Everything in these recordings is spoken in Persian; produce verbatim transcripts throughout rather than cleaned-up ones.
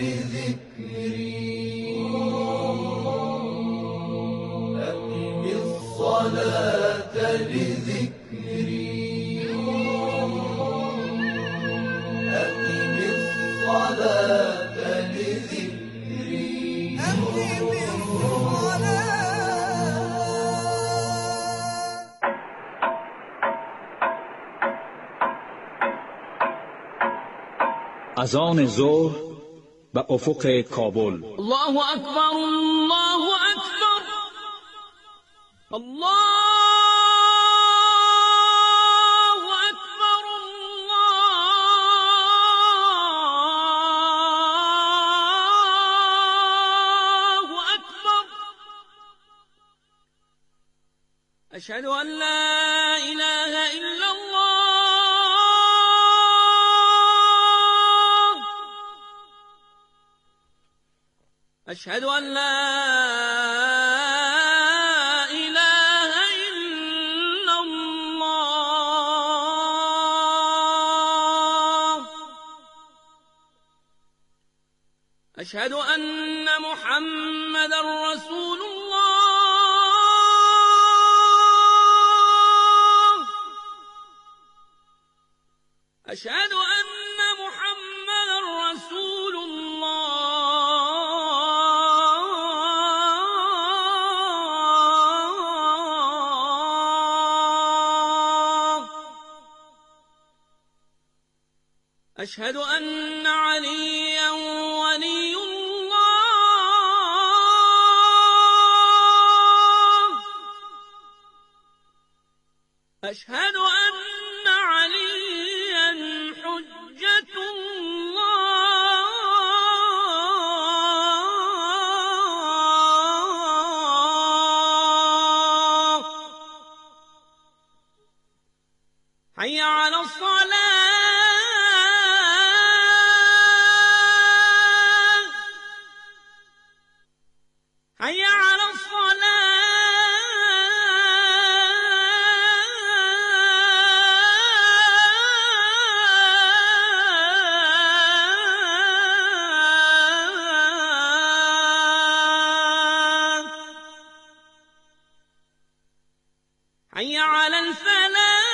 ذكري أقم الصلاة لذكري أقم الصلاة لذكري أقم الصلاة. اذان ظهر به افق کابل. الله اکبر، الله اکبر، الله اکبر، الله اکبر. اشهد ان لا اله الا الله. أشهد أن لا إله إلا الله. أشهد أن محمدا رسول الله. أشهد أن محمدا رسول الله. أشهد أن عليا ولي الله. أشهد أن عليا حجة الله. حي على الصلاة. حي على الصلاة. حي على الفلاح.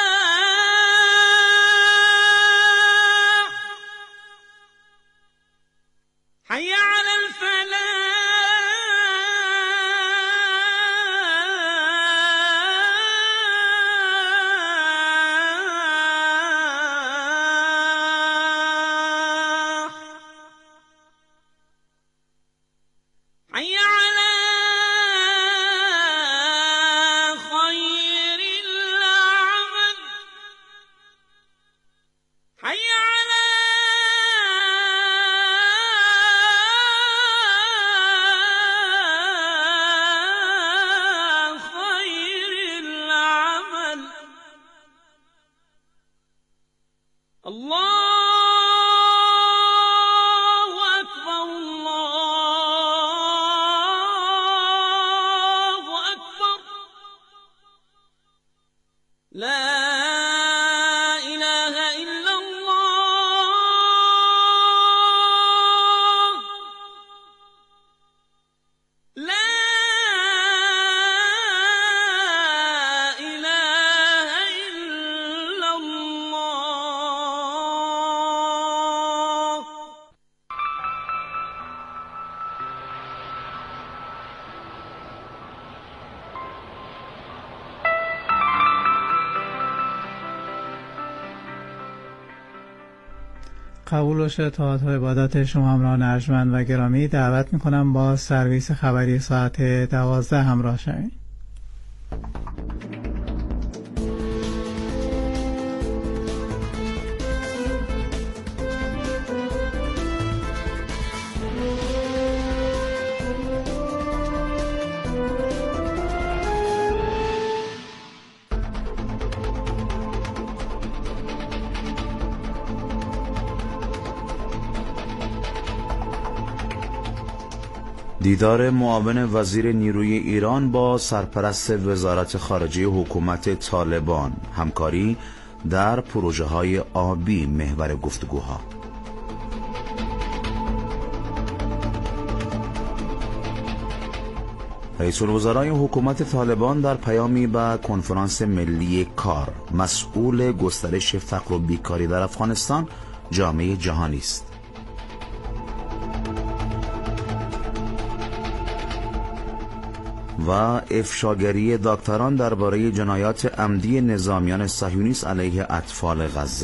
حي على الفلاح. حي على خير العمل. حي على خير العمل. الله أكبر، الله أكبر. لا إله إلا الله. لا إله إلا الله. قبول باشه طاعت و عبادات شما همراهان ارجمند و گرامی. دعوت میکنم با سرویس خبری ساعت دوازده همراه شوید. دیدار معاون وزیر نیروی ایران با سرپرست وزارت خارجه حکومت طالبان، همکاری در پروژه‌های آبی محور گفتگوها. رئیس الوزرای حکومت طالبان در پیامی به کنفرانس ملی کار مسئول گسترش فقر و بیکاری در افغانستان جامعه جهانی است. و افشاگری دکتران درباره جنایات عمدی نظامیان صهیونیست علیه اطفال غزه.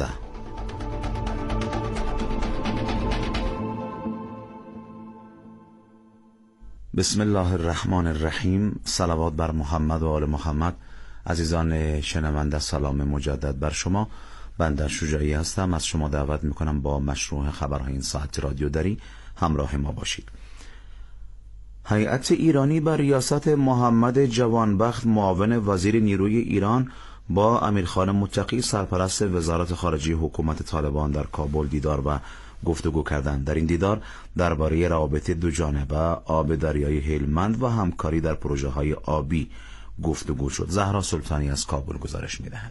بسم الله الرحمن الرحیم. صلوات بر محمد و آل محمد. عزیزان شنونده، سلام مجدد بر شما. بنده شجاعی هستم. از شما دعوت میکنم با مشروع خبرهای این ساعت رادیو دری همراه ما باشید. هیئت ایرانی بر ریاست محمد جوانبخت معاون وزیر نیروی ایران با امیرخان متقی سرپرست وزارت خارجه حکومت طالبان در کابل دیدار و گفتگو کردند. در این دیدار درباره روابط دوجانبه آب دریای هلمند و همکاری در پروژه‌های آبی گفتگو شد. زهرا سلطانی از کابل گزارش می‌دهد.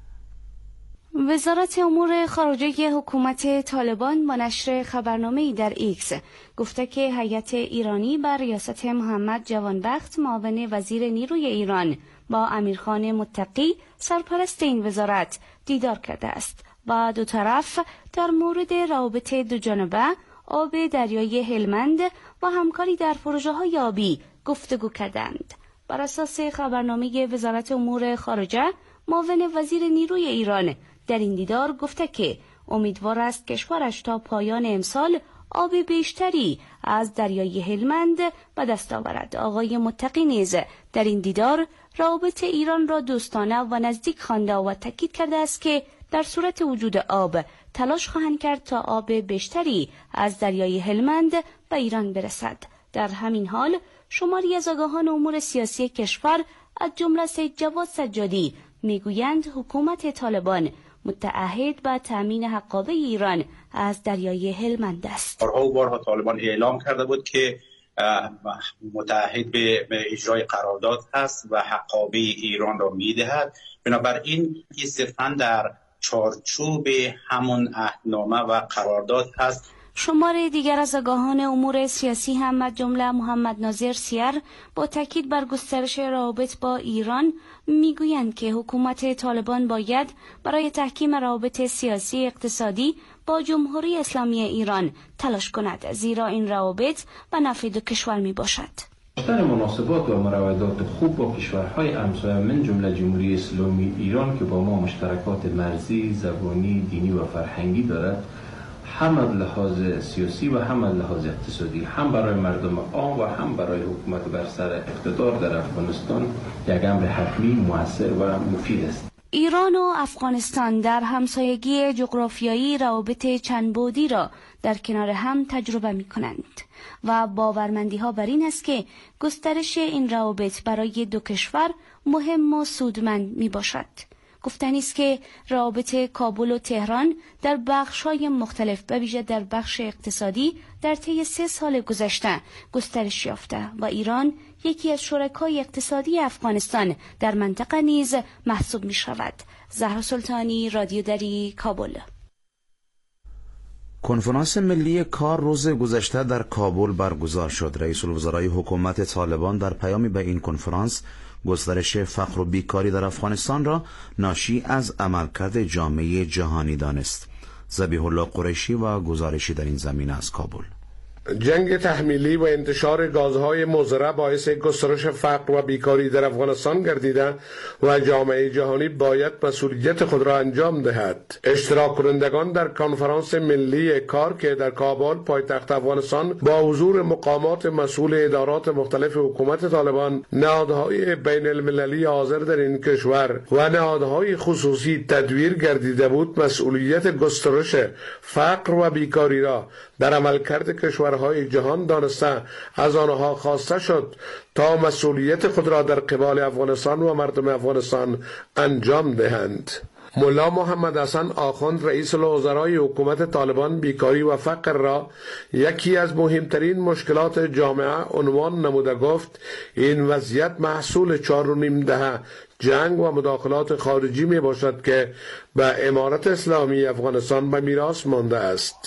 وزارت امور خارجه حکومت طالبان با نشر خبرنامه‌ای در ایکس گفته که هیئت ایرانی بر ریاست محمد جوانبخت معاون وزیر نیروی ایران با امیرخان متقی سرپرست این وزارت دیدار کرده است و دو طرف در مورد روابط دوجانبه آب دریای هلمند و همکاری در پروژه‌های آبی گفتگو کردند. بر اساس خبرنامه وزارت امور خارجه، معاون وزیر نیروی ایران در این دیدار گفته که امیدوار است کشورش تا پایان امسال آب بیشتری از دریای هلمند به دست آورد. آقای متقی نیز در این دیدار روابط ایران را دوستانه و نزدیک خوانده و تاکید کرده است که در صورت وجود آب تلاش خواهند کرد تا آب بیشتری از دریای هلمند به ایران برسد. در همین حال شماری از آگاهان امور سیاسی کشور از جمله سید جواد سجادی میگویند حکومت طالبان متعهد به تامین حقابه ایران از دریای هلمند است. بارها و بارها طالبان اعلام کرده بود که متعهد به اجرای قرارداد هست و حقابه ایران را میدهد. بنابراین این صرفاً در چارچوب همون عهدنامه و قرارداد هست. شمار دیگر از آگاهان امور سیاسی هم از جمله محمد ناظر سیر با تاکید بر گسترش روابط با ایران میگویند که حکومت طالبان باید برای تحکیم روابط سیاسی اقتصادی با جمهوری اسلامی ایران تلاش کند، زیرا این روابط به نفع دو کشور می باشد. داشتن مناسبات و مروادات خوب با کشورهای همسایه من جمله جمهوری اسلامی ایران که با ما مشترکات مرزی، زبانی، دینی و فرهنگی دارد، هم از لحاظ سیاسی و هم از لحاظ اقتصادی، هم برای مردم عام و هم برای حکومت بر سر اقتدار در افغانستان یک امر حتمی، مؤثر و مفید است. ایران و افغانستان در همسایگی جغرافیایی روابط چند بعدی را در کنار هم تجربه می کنند و باورمندی ها بر این است که گسترش این روابط برای دو کشور مهم و سودمند می باشد. گفتنی است که روابط کابل و تهران در بخش‌های مختلف به ویژه در بخش اقتصادی در طی سه سال گذشته گسترش یافته و ایران یکی از شرکای اقتصادی افغانستان در منطقه نیز محسوب می شود. زهرا سلطانی، رادیو دری، کابل. کنفرانس ملی کار روز گذشته در کابل برگزار شد. رئیس الوزرای حکومت طالبان در پیامی به این کنفرانس گسترش فقر و بیکاری در افغانستان را ناشی از عملکرد جامعه جهانی دانست. ذبیح الله قریشی و گزارشی در این زمینه از کابل. جنگ تحمیلی و انتشار گازهای مضر باعث گسترش فقر و بیکاری در افغانستان گردیده و جامعه جهانی باید مسئولیت خود را انجام دهد. اشتراک کنندگان در کنفرانس ملی کار که در کابل پایتخت افغانستان با حضور مقامات مسئول ادارات مختلف حکومت طالبان، نهادهای بین المللی حاضر در این کشور و نهادهای خصوصی تدویر گردیده بود، مسئولیت گسترش فقر و بیکاری را در عملکرد کشورهای جهان دانسته از آنها خواسته شد تا مسئولیت خود را در قبال افغانستان و مردم افغانستان انجام دهند. ملا محمد حسن آخوند رئیس الوزرای حکومت طالبان بیکاری و فقر را یکی از مهمترین مشکلات جامعه عنوان نموده گفت این وضعیت محصول چهار و نیم دهه جنگ و مداخلات خارجی می باشد که به امارت اسلامی افغانستان به میراث مانده است.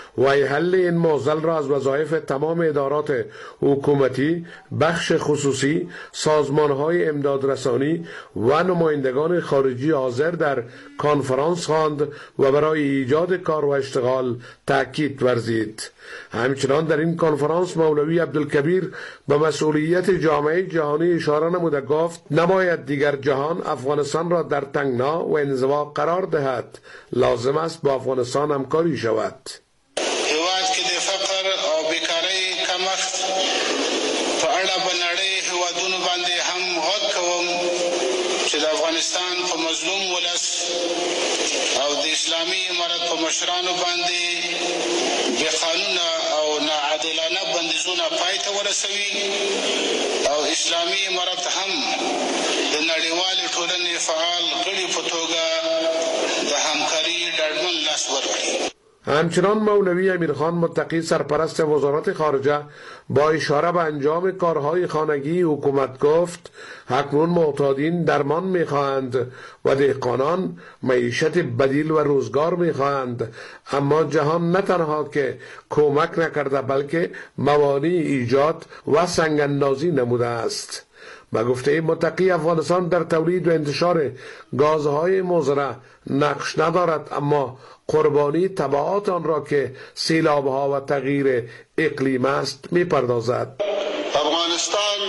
و حل این معضل را از وظایف تمام ادارات حکومتی، بخش خصوصی، سازمانهای امدادرسانی و نمایندگان خارجی حاضر در کنفرانس خواند و برای ایجاد کار و اشتغال تأکید ورزید. همچنان در این کنفرانس مولوی عبدالکبیر به مسئولیت جامعه جهانی اشاره نموده گفت نباید دیگر جهان افغانستان را در تنگنا و انزوا قرار دهد. لازم است با افغانستان همکاری شود. هیواد کې د فقر او بیکاری کمښت په اړه په نړۍ هیوادونو باندې هم غږ کوم چې د افغانستان په مظلوم ولس او د اسلامي امارت په مشرانو باندې بې قانونه او ناعادلانه بندیزونه پای ته ورسوي او اسلامي امارت هم د نړیوالې ټولنې فعال غړي په توګه د همکاري ډاډمن لاس ورکړي. همچنان مولوی امیرخان متقی سرپرست وزارت خارجه با اشاره به انجام کارهای خانگی حکومت گفت اکنون معتادین درمان میخواهند و دهقانان معیشت بدیل و روزگار میخواهند، اما جهان نه تنها که کمک نکرده بلکه موانع ایجاد و سنگ‌اندازی نموده است. با گفته متقی افغانستان در تولید و انتشار گازهای مضر نقش ندارد، اما قربانی تبعات آن را که سیلابها و تغییر اقلیم است میپردازد. افغانستان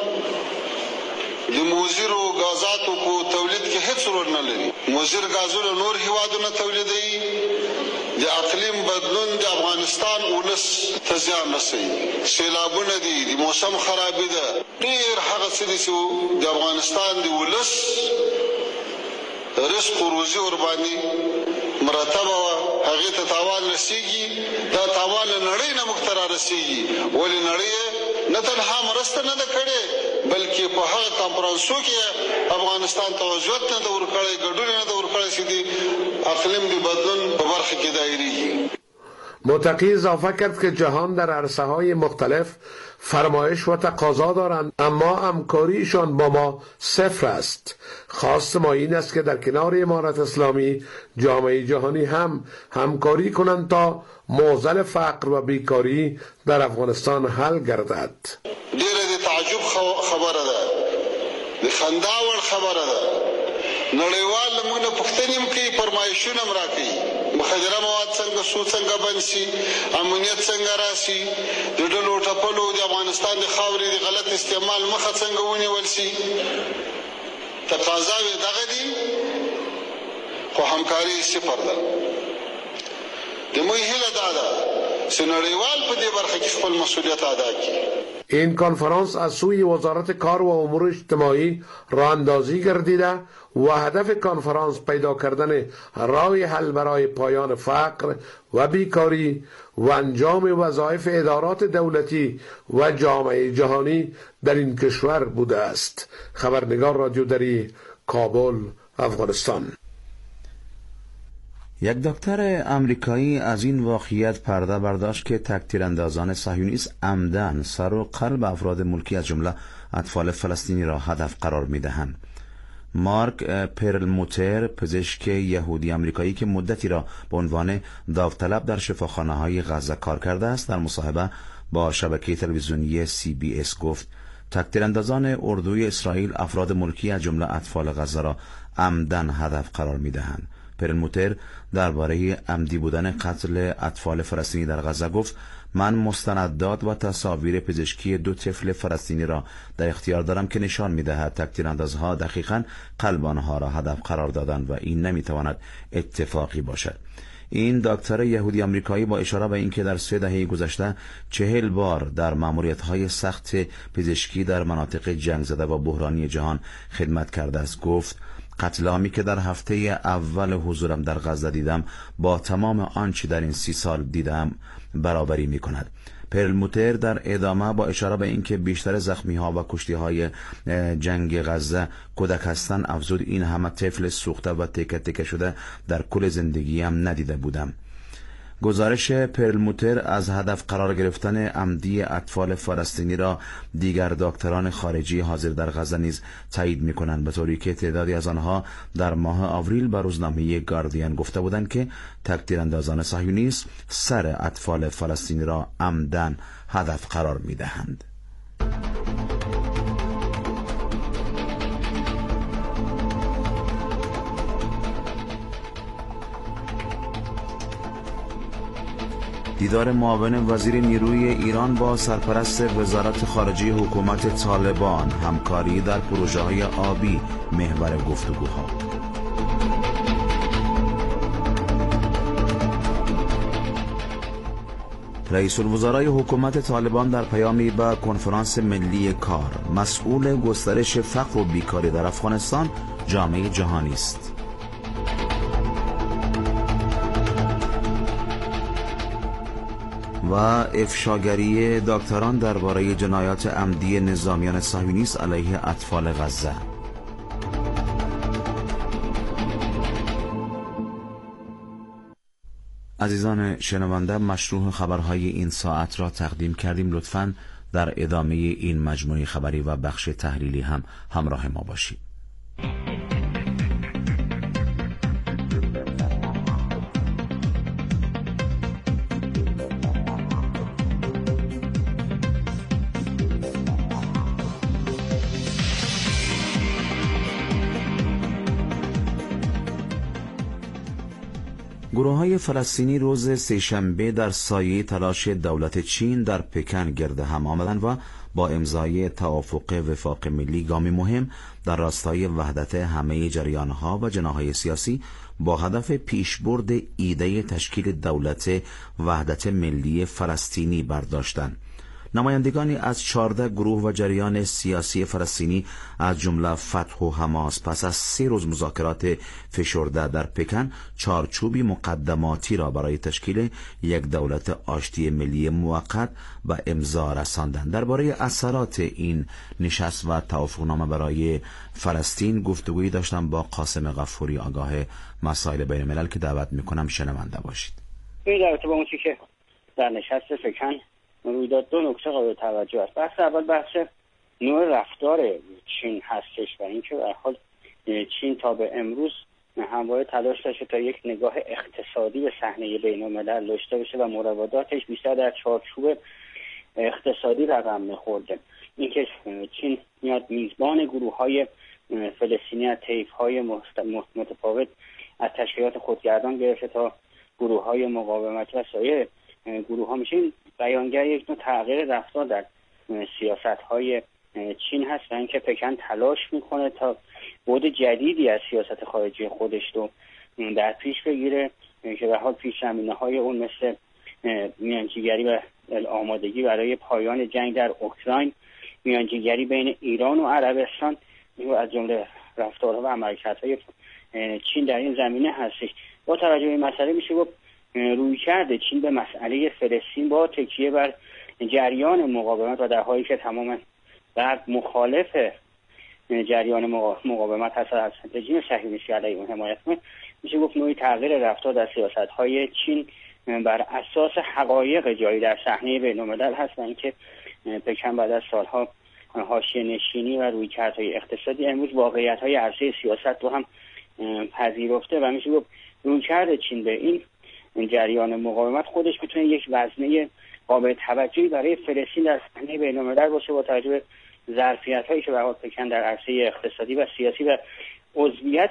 د موزیرو غازاتو په تولید کې هیڅ رول نه لري. موزیر غازونه نور هیوادونه تولیدوي. د اقلیم بدلون د افغانستان ولس ته زیان رسوي. سیلابونه دي، د موسم خرابي ده، ډېر هغه څه دي چې د افغانستان د ولس رزق و روزي ورباندې مرتبه وه، هغې ته تاوان رسېږي. دا تاوان له نړۍ نه موږ ته را رسېږي. ولې نړۍ نه تنها مرسته نه ده کړې بلکې په هغه کنفرانسو کې افغانستان ته وضعیت نه ده ورکړی، ګډون نه ده ورکړی چې د اقلیم د بدلون په برخه کې دایریږي. متقی اضافه کرد که جهان در عرصه‌های مختلف فرمایش و تقاضا دارند، اما همکاریشان با ما صفر است. خواست ما این است که در کنار امارت اسلامی جامعه جهانی هم همکاری کنند تا معضل فقر و بیکاری در افغانستان حل گردد. ډیره د تعجب خبره ده، د خندا وړ خبره ده. نړیوال موږ نه پوښتنې هم کوي، فرمایشونه هم راکوي. مخدره مواد څنګه سو څنګه بند شي، امنیت څنګه راشي، د ډلو ټپلو د افغانستان د خاورې د غلط استعمال مخه څنګه ونیول شي. تقاضاوې دغه دي خو همکاري صفر ده. د موږ هیله دا ده چې نړیوال په دې برخه کې خپل مسئولیت ادا کړي. این کنفرانس از سوی وزارت کار و امور اجتماعی راه اندازی گردیده و هدف کنفرانس پیدا کردن راه حل برای پایان فقر و بیکاری و انجام وظایف ادارات دولتی و جامعه جهانی در این کشور بوده است. خبرنگار رادیو دری، کابل، افغانستان. یک دکتر امریکایی از این واقعیت پرده برداشت که تک‌تیراندازان صهیونیست عمدن سر و قلب افراد ملکی از جمله اطفال فلسطینی را هدف قرار می‌دهند. مارک پرلموتر، پزشک یهودی امریکایی که مدتی را به عنوان داوطلب در شفاخانه‌های غزه کار کرده است، در مصاحبه با شبکه تلویزیونی سی بی اس گفت تک‌تیراندازان اردوی اسرائیل افراد ملکی از جمله اطفال غزه را عمدن هدف قرار می‌دهند. پرلموتر درباره عمدی بودن قتل اطفال فلسطینی در غزه گفت من مستندات و تصاویر پزشکی دو طفل فلسطینی را در اختیار دارم که نشان می‌دهد تک‌تیراندازها دقیقاً قلب آنها را هدف قرار دادند و این نمی‌تواند اتفاقی باشد. این دکتر یهودی امریکایی با اشاره به اینکه در سه دهه گذشته چهل بار در ماموریت‌های سخت پزشکی در مناطق جنگ زده و بحرانی جهان خدمت کرده است گفت قتل عامی که در هفته اول حضورم در غزه دیدم با تمام آنچه در این سی سال دیدم برابری می کند. پرلموتر در ادامه با اشاره به اینکه بیشتر زخمی ها و کشتی های جنگ غزه کودک هستند افزود این همه طفل سوخته و تکه تکه شده در کل زندگیم ندیده بودم. گزارش پرلموتر از هدف قرار گرفتن عمدی اطفال فلسطینی را دیگر دکتران خارجی حاضر در غزه نیز تایید می‌کنند، به طوری که تعدادی از آنها در ماه آوریل به روزنامه گاردین گفته بودند که تک‌تیراندازان صهیونیست سر اطفال فلسطینی را عمدن هدف قرار می‌دهند. دیدار معاون وزیر نیروی ایران با سرپرست وزارت خارجه حکومت طالبان، همکاری در پروژه‌های آبی محور گفتگوها. رئیس الوزرای حکومت طالبان در پیامی به کنفرانس ملی کار، مسئول گسترش فقر و بیکاری در افغانستان جامعه جهانی است. و افشاگری دکتران درباره جنایات عمدی نظامیان صهیونیست علیه اطفال غزه. عزیزان شنونده، مشروع خبرهای این ساعت را تقدیم کردیم. لطفاً در ادامه این مجموعه خبری و بخش تحلیلی هم همراه ما باشید. گروه‌های فلسطینی روز سه‌شنبه در سایه تلاش دولت چین در پکن گرد هم آمدند و با امضای توافق وفاق ملی گامی مهم در راستای وحدت همه جریان‌ها و جناح‌های سیاسی با هدف پیشبرد ایده تشکیل دولت وحدت ملی فلسطینی برداشتند. نمایندگانی از چهارده گروه و جریان سیاسی فلسطینی از جمله فتح و حماس پس از سه روز مذاکرات فشرده در پکن چارچوبی مقدماتی را برای تشکیل یک دولت آشتی ملی موقت و امضا رساندند. درباره اثرات این نشست و توافقنامه برای فلسطین گفتگویی داشتم با قاسم غفوری، آگاه مسائل بین الملل، که دعوت میکنم شنونده باشید. این رابطه با اون چیزی که در نشست پکن رویداد دو نکته قابل توجه است. بحث اول بحث نوع رفتار چین هستش و اینکه به هر حال چین تا به امروز همواره تلاش داشته تا یک نگاه اقتصادی به صحنه بین‌الملل داشته باشه و مراوداتش بیشتر در چارچوب اقتصادی رقم می‌خورده. اینکه چین میاد میزبان گروه‌های فلسطینی از طیف‌های متفاوت از تشکیلات خودگردان گرفته تا گروه‌های مقاومتی و سایر گروه ها میشه، بیانگر یک نوع تغییر رفتار در سیاست های چین هست و اینکه پکن تلاش میکنه تا بعد جدیدی از سیاست خارجی خودش رو در پیش بگیره که به حال پیش زمینه های اون مثل میانجیگری و آمادگی برای پایان جنگ در اوکراین، میانجیگری بین ایران و عربستان از جمله رفتارها و عملکردهای چین در این زمینه هستش. با توجه به این مسئله میشه گفت روی کرده چین به مسئله فلسطین با تکیه بر جریان مقاومت و در حالی که تماما غرب مخالف جریان مقاومت هست از رژیم صهیونیستی علیه اون حمایت کنه، میشه گفت نوعی تغییر رفتار در سیاست‌های چین بر اساس حقایق جاری در صحنه بین‌الملل هست و اینکه پکن بعد از سالها حاشیه نشینی و رویکردهای اقتصادی امروز واقعیت‌های عرصه سیاست رو هم پذیرفته و میشه گفت رویکرد چین به این جریان مقاومت خودش میتونه یک وزنه قابل توجهی برای فلسطین در صحنه بین‌الملل باشه با توجه به ظرفیت‌هایی که به حال پکن در عرصه اقتصادی و سیاسی و عضویت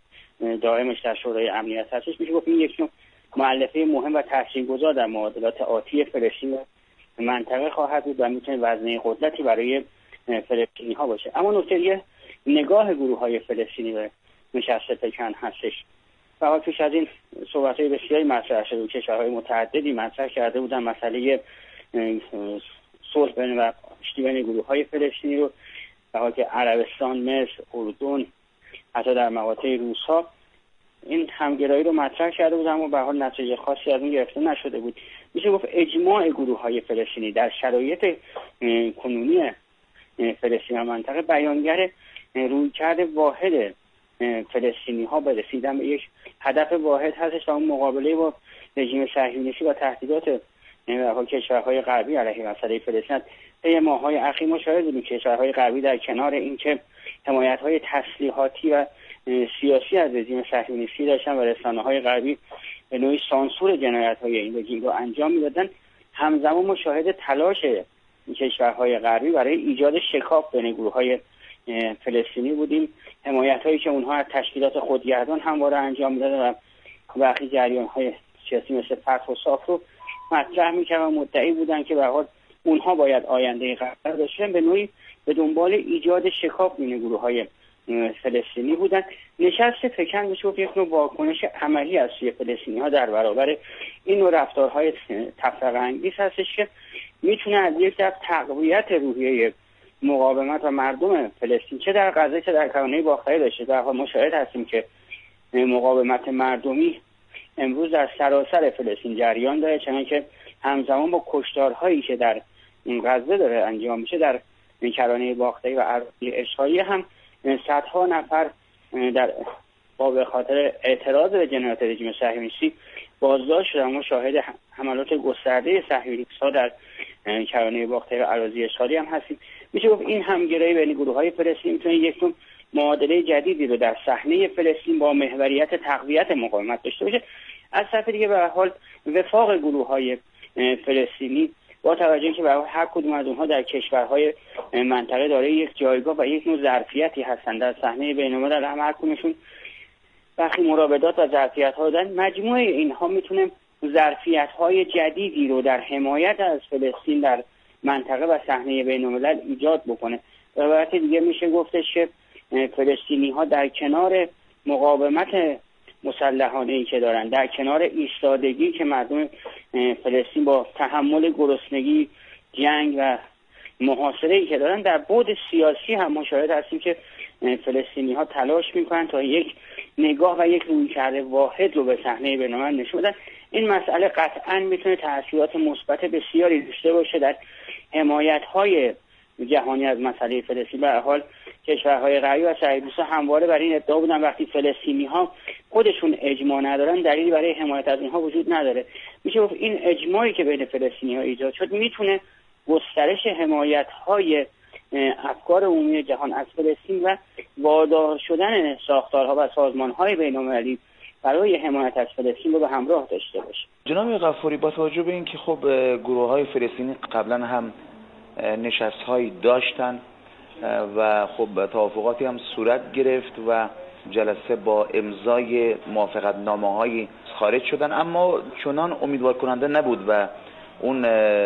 دائمش در شورای امنیت هستش. میشه گفت این یک نوع مؤلفه مهم و تاثیرگذار در معادلات آتی فلسطین و منطقه خواهد بود و میتونه وزنه قدرتی برای فلسطینی‌ها باشه. اما نکته دیگه نگاه گروه‌های فلسطینی به نشست پکن هستش. و حال پیش از این صحبت‌های بسیاری مطرح شده و کشورهای متعددی مطرح کرده بودن مسئله صلح بین و آشتی بین گروه‌های فلسطینی رو، در حالی که عربستان، مصر، اردن، حتی در مقاطع روس‌ها این همگرایی رو مطرح کرده بودن اما به حال نتیجه خاصی از اون گرفته نشده بود. میشه گفت اجماع گروه‌های فلسطینی در شرایط کنونی فلسطین و منطقه بیانگر رویکرد واحد فلسطینی ها به رسیدن به یک هدف واحد هستش و اون مقابله با رژیم صهیونیستی و تهدیدات کشورهای غربی علیه مسئله فلسطین. طی ماه‌های اخیر مشاهده بودیم کشورهای غربی در کنار اینکه حمایت‌های تسلیحاتی و سیاسی از رژیم صهیونیستی داشتن و رسانه‌های غربی به نوعی سانسور جنایت‌های این رژیم رو انجام می‌دادن، همزمان مشاهده تلاش کشورهای غربی برای ایجاد شکاف بین گروه‌های فلسطینی بودیم. حمایت‌هایی که اونها از تشکیلات خودگردان همواره انجام می‌دادن و برخی جریان‌های سیاسی مثل فتح و صاف رو مطرح می‌کردن و مدعی بودن که به هر حال اونها باید آینده قرار داشتن، به نوعی به دنبال ایجاد شکاف بین گروه‌های فلسطینی بودن. نشست پکن میشه گفت یک نوع واکنش عملی از سوی فلسطینی‌ها در برابر این نوع رفتارهای تفرقه انگیز هستش که میتونه از یک طرف تقویت روحیه مقاومت و مردم فلسطین چه در غزه چه در کرانه باختری داشته. در حال مشاهده هستیم که مقاومت مردمی امروز در سراسر فلسطین جریان داره، چنانکه همزمان با کشتارهایی که در غزه داره انجام میشه در کرانه باختری و اراضی اشغالی هم صدها نفر در با به خاطر اعتراض به جنایات رژیم صهیونیستی بازداشت شدن. ما شاهد حملات گسترده صهیونیست‌ها در کرانه باختری و اراضی اشغالی هم هستیم. میشه گفت این همگرایی بین گروه‌های فلسطینی میتونه یک نوع معادله جدیدی رو در صحنه فلسطین با محوریت تقویت مقاومت داشته باشه. از طرف دیگه به هر حال وفاق گروه‌های فلسطینی با توجه اینکه به هر کدوم از اونها در کشورهای منطقه داره یک جایگاه و یک نوع ظرفیتی هستند در صحنه بین‌الملل، هم هر کدومشون برخی مرابطات و ظرفیت‌ها دارن. مجموعه اینها میتونه ظرفیت‌های جدیدی رو در حمایت از فلسطین در منطقه و صحنه بین‌الملل ایجاد بکنه. به عبارت دیگه میشه گفتش که فلسطینی‌ها در کنار مقاومت مسلحانه‌ای که دارن، در کنار ایستادگی که مردم فلسطین با تحمل گرسنگی، جنگ و محاصره‌ای که دارن، در بعد سیاسی هم مشاهد هستیم که فلسطینی‌ها تلاش میکنن تا یک نگاه و یک رویکرد واحد رو به صحنه بین‌الملل نشون بدن. این مسئله قطعاً میتونه تأثیرات مثبت بسیاری داشته باشه در حمایت‌های جهانی از مسئله فلسطین. به هر حال کشورهای غربی و صهیونیست‌ها همواره برای این ادعا بودن وقتی فلسطینی‌ها خودشون اجماع ندارن دلیلی برای حمایت از اینها وجود نداره. میشه گفت این اجماعی که بین فلسطینی‌ها ایجاد شد میتونه گسترش حمایت‌های افکار عمومی جهان از فلسطین و وادار شدن ساختارها و سازمان‌های بین‌المللی برای حمایت از فلسطین رو به همراه داشته باشه. جناب غفاری، با توجه به اینکه خب گروه‌های فلسطینی قبلا هم نشست‌هایی داشتن و خب توافقاتی هم صورت گرفت و جلسه با امضای موافقت نامه‌های خارج شدن، اما چنان امیدوار کننده نبود و اون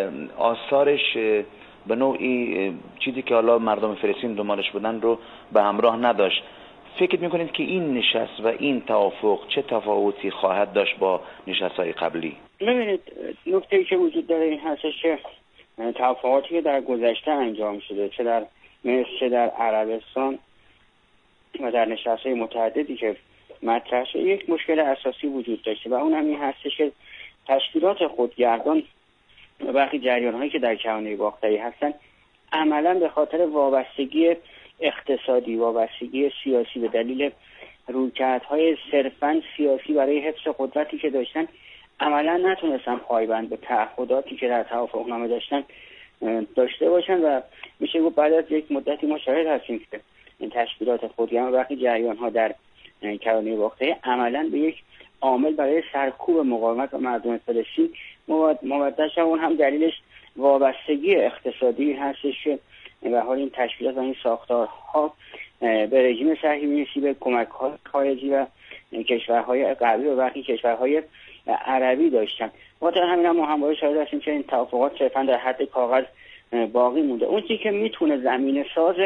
آثارش به نوعی چیزی که حالا مردم فلسطین دنبالش بودن رو به همراه نداشت. فکر میکنید که این نشست و این توافق چه تفاوتی خواهد داشت با نشست‌های قبلی؟ ببینید، نکته‌ای که وجود داره این هستش که توافقاتی که در گذشته انجام شده، چه در مصر چه در عربستان و در نشست‌های متعددی که مطرح شده، یک مشکل اساسی وجود داشته و اون هم این هستش که تشکیلات خودگردان و برخی جریان‌هایی که در کرانه باختری هستن عملاً به خاطر وابستگی اقتصادی، وابستگی سیاسی به دلیل رویکردهای صرفاً سیاسی برای حفظ قدرتی که داشتن عملاً نتونستن پایبند به تعهداتی که در توافقنامه داشتن داشته باشن و میشه گفت بعد از یک مدتی ما شاهد هستیم که این تشکیلات خودگردان و برخی جریان‌ها در کرانه باختری عملاً به یک عامل برای سرکوب مقاومت و مردم فلسطین مبدل شد. اون هم دلیلش وابستگی اقتصادی هستش که به حال این تشکیلات و این ساختارها به رژیم صهیونیستی، به کمک‌های خارجی و کشورهای غربی و برخی کشورهای عربی داشتن. خاطر همین هم ما همواره شاهد هستیم که این توافقات صرفاً در حد کاغذ باقی مونده. اون چیزی که میتونه زمینه ساز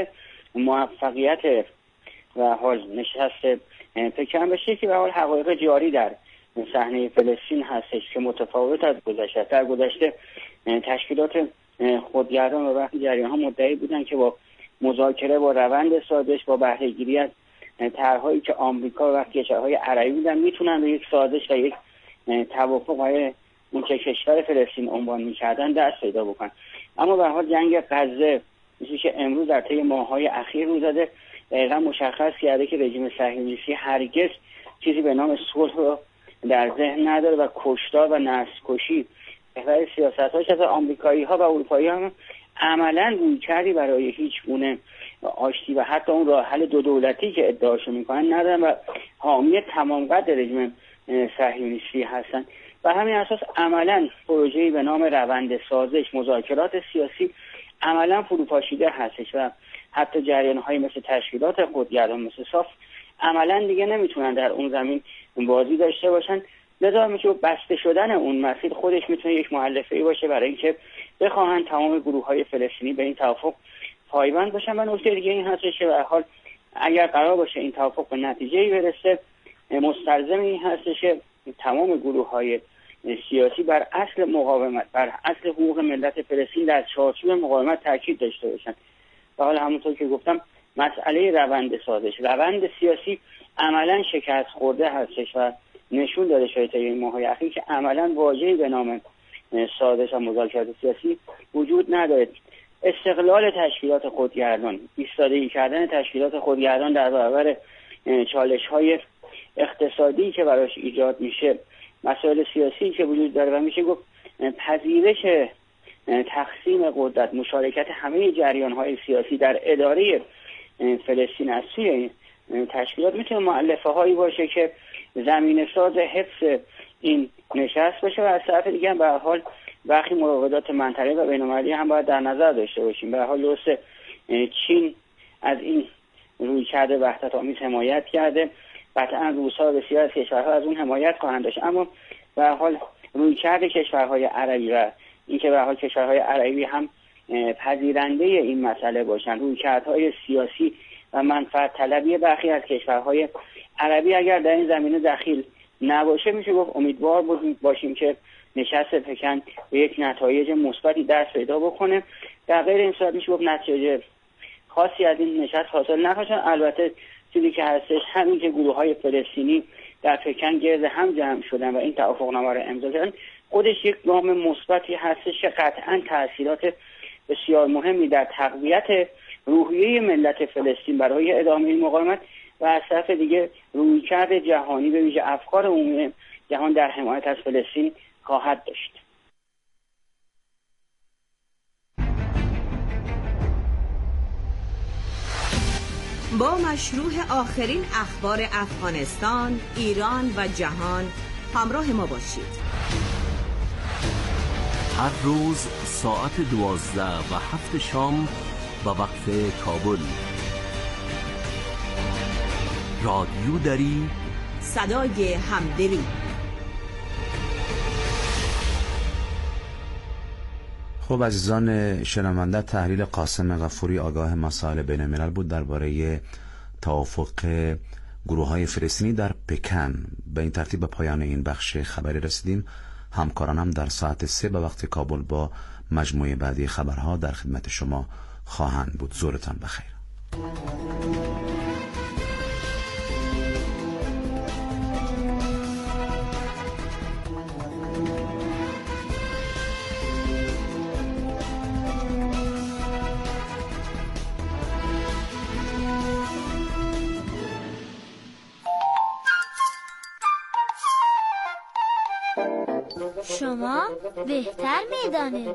موفقیت و حال نشست پکن بشه که به حال حقایق جاری در صحنه فلسطین هستش که متفاوت از گذشته. در گذشته تشکیلات خودگردان و برخی جریان‌ها مدعی بودن که با مذاکره با روند سازش، با بهره گیری از طرح‌هایی که آمریکا و کشورهای عربی بودن میتونن به یک سازش و یک توافق برای اون که کشور فلسطین عنوان می‌کردن دست پیدا بکنن. اما به هر حال جنگ غزه میشه که امروز در طی ماه‌های اخیر رو زده دقیقا مشخص کرده که رژیم صهیونیستی هرگز چیزی به نام صلح رو در ذهن نداره و کشتار و نسل کشی و سیاست‌هاش از آمریکایی ها و اروپایی ها هم عملاً رویکردی برای هیچ گونه آشتی و حتی اون راه حل دو دولتی که ادعاشو میکنن ندارن و حامی تمام قد رژیم صهیونیستی هستن. و همین اساس عملاً پروژه‌ای به نام روند سازش، مذاکرات سیاسی عملاً فروپاشیده هستش و حتی جریان‌های مثل تشکیلات خودگردان مثل صاف عملاً دیگه نمیتونن در اون زمین بازی داشته باشن. لذا میشه بسته شدن اون مسیر خودش میتونه یک مؤلفه‌ای باشه برای اینکه بخواهن تمام گروه‌های فلسطینی به این توافق پایبند باشن. و نکته دیگه این هستش که به هر حال اگر قرار باشه این توافق به نتیجه‌ای برسه، مستلزم این هستش که تمام گروه‌های سیاسی بر اصل مقاومت، بر اصل حقوق ملت فلسطین در چارچوب مقاومت تاکید داشته باشن. و حالا همونطور که گفتم مسئله روند سازش، روند سیاسی عملاً شکست خورده هستش و نشون داده شده تا این ماهای اخیر که عملاً واژه‌ای به نام سازش و مذاکرات سیاسی وجود نداره. استقلال تشکیلات خودگردان، ایستادگی کردن تشکیلات خودگردان در برابر چالش‌های اقتصادی که براش ایجاد میشه، مسائل سیاسی که وجود داره و میشه گفت پذیرش تقسیم قدرت، مشارکت همه جریان‌های سیاسی در اداره فلسطین از سوی تشکیلات میتونه مؤلفه هایی باشه که زمینه ساز حفظ این نشست باشه. و از طرف دیگه هم به هر حال برخی مراودات منطقه‌ای و بین‌المللی هم باید در نظر داشته باشیم. به هر حال درسته چین از این رویکرد وحدت‌آمیز حمایت کرده، قطعا روس‌ها و بسیار از کشورها از اون حمایت خواهند داشت، اما به هر حال رویکرد کشورهای عربی و اینکه به هر حال کشورهای عربی هم پذیرنده این مسئله باشن، رویکردهای سیاسی و منفعت طلبی برخی از کشورهای عربی اگر در این زمینه دخیل نباشه، میشه گفت امیدوار باشیم که نشست پکن به یک نتایج مثبتی دست پیدا بکنه. در غیر این صورت میشه گفت نتیجه خاصی از این نشست حاصل نشه. البته چیزی که هستش همین که گروه‌های فلسطینی در پکن گرد هم جمع شدن و این توافقنامه رو امضا کردن خودش یک گام مثبتی هستش که قطعاً تأثیرات بسیار مهمی در تقویت روحیه ملت فلسطین برای ادامه مقاومت و از طرف دیگه رویکرد جهانی به ویژه افکار عمومی جهان در حمایت از فلسطین خواهد داشت. با مشروع آخرین اخبار افغانستان، ایران و جهان همراه ما باشید. هر روز ساعت دوازده و هفت شام به وقت کابل. رادیو دری، صدای همدلی. خب عزیزان شنونده، تحلیل قاسم غفوری آگاه مسائل بین الملل بود درباره توافق گروه‌های فلسطینی در پکن. به این ترتیب به پایان این بخش خبری رسیدیم. همکارانم در ساعت سه به وقت کابل با مجموعه بعدی خبرها در خدمت شما خواهند بود. ظهرتان بخیر. شما بهتر میدانید.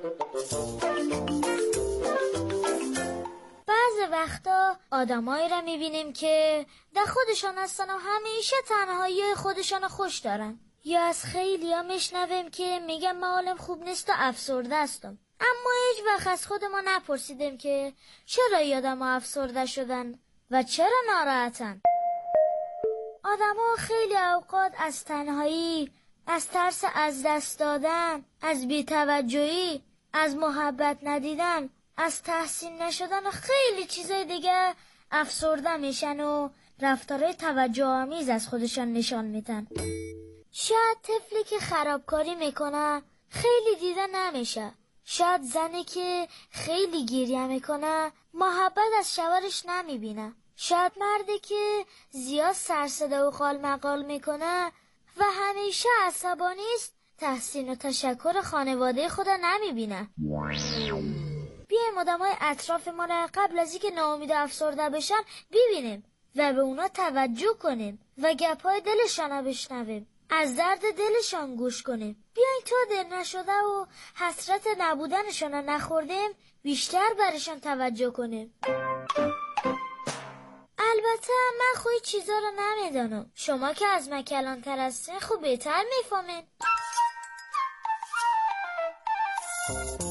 بعض وقتا آدمایی را میبینیم که در خودشان هستن و همیشه تنهایی خودشان خوش دارن، یا از خیلی ها میشنویم که میگن من حالم خوب نیست و افسرده هستم، اما هیچ وقت از خود ما نپرسیدیم که چرا این آدم ها افسرده شدن و چرا ناراحتن. آدم ها خیلی اوقات از تنهایی، از ترس از دست دادن، از بی‌توجهی، از محبت ندیدن، از تحسین نشدن و خیلی چیزای دیگه افسرده میشن و رفتارهای توجه آمیز از خودشان نشان میدن. شاید طفلی که خرابکاری میکنه خیلی دیده نمیشه، شاید زنی که خیلی گریه میکنه محبت از شوهرش نمیبینه، شاید مردی که زیاد سرصدا و قال مقال میکنه و همیشه عصبانی است تحسین و تشکر خانواده خود نمیبینه. بیایم آدمای اطراف ما را قبل از اینکه ناامید و افسرده بشن ببینیم و به اونا توجه کنیم و گپای دلشان رو بشنویم، از درد دلشان گوش کنیم. بیاین تا دل نشده و حسرت نبودنشان رو نخوردیم بیشتر برشان توجه کنیم. البته من خوی چیزا رو نمیدانم، شما که از من کلانتر هستین خوب بهتر میفهمین.